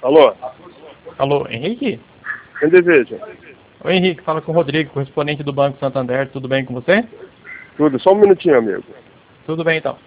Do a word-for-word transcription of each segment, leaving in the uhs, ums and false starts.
Alô? Alô, Henrique? Quem deseja? Oi, Henrique, fala com o Rodrigo, correspondente do Banco Santander, tudo bem com você? Tudo, só um minutinho, amigo. Tudo bem, então.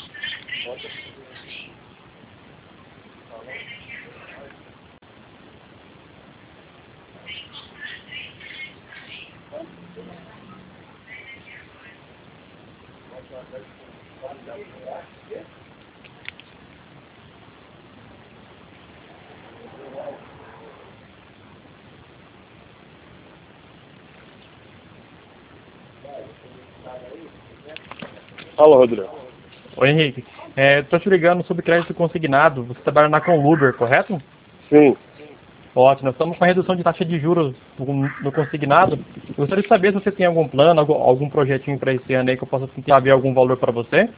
Alô, Rodrigo. Oi, Henrique. É, tô te ligando sobre crédito consignado. Você trabalha na Conluber, correto? Sim. Ótimo. Nós estamos com a redução de taxa de juros no, no consignado. Eu gostaria de saber se você tem algum plano, algum, algum projetinho para esse ano aí que eu possa tentar ver algum valor para você.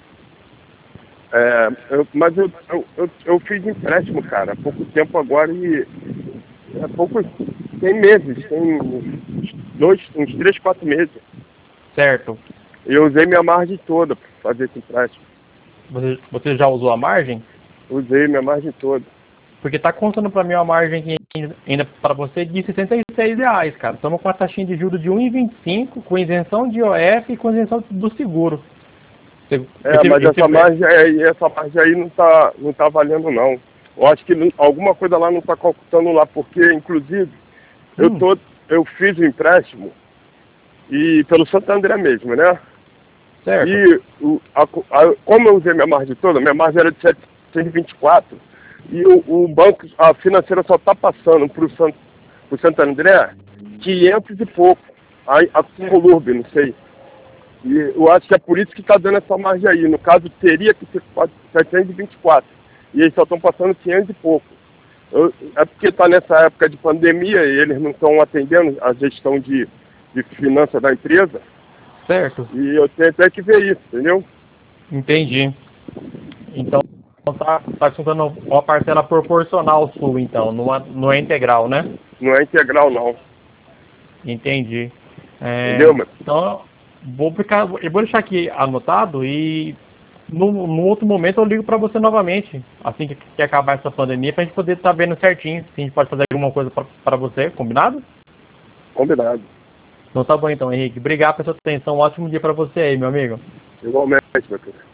É, eu, mas eu, eu, eu, eu fiz empréstimo, cara, há pouco tempo agora e há pouco, tem meses, tem uns dois, uns três, quatro meses. Certo. Eu usei minha margem toda para fazer esse empréstimo. Você, você já usou a margem? Usei minha margem toda. Porque tá contando para mim uma margem que ainda para você de sessenta e seis reais, cara. Estamos com uma taxinha de juros de um vírgula vinte e cinco, com isenção de I O F e com isenção do seguro. Esse, É, esse, mas esse, essa margem, aí, essa margem aí não tá, não tá valendo não. Eu acho que não- alguma coisa lá não está calculando lá, porque inclusive eu, Hum. tô, eu fiz o empréstimo e pelo Santander mesmo, né? Certo. E o, a, a, como eu usei minha margem toda, minha margem era de setecentos e vinte e quatro, e o, o banco, a financeira só está passando para o Sant, Santander quinhentos e pouco, a, a Colurb, não sei. E eu acho que é por isso que está dando essa margem aí. No caso, teria que ser setecentos e vinte e quatro, e eles só estão passando quinhentos e pouco. Eu, é porque está nessa época de pandemia e eles não estão atendendo a gestão de, de finanças da empresa. Certo. E eu tenho até que ver isso, entendeu? Entendi. Então tá, tá contando uma parcela proporcional sua, então, não é, não é integral, né? Não é integral, não. Entendi. É, Entendeu, mano? então, vou ficar, eu vou deixar aqui anotado e no, no outro momento eu ligo para você novamente, assim que, que acabar essa pandemia, pra gente poder estar vendo certinho se a gente pode fazer alguma coisa para você, combinado? Combinado. Então tá bom então, Henrique. Obrigado pela sua atenção. Um ótimo dia para você aí, meu amigo. Igualmente, meu querido.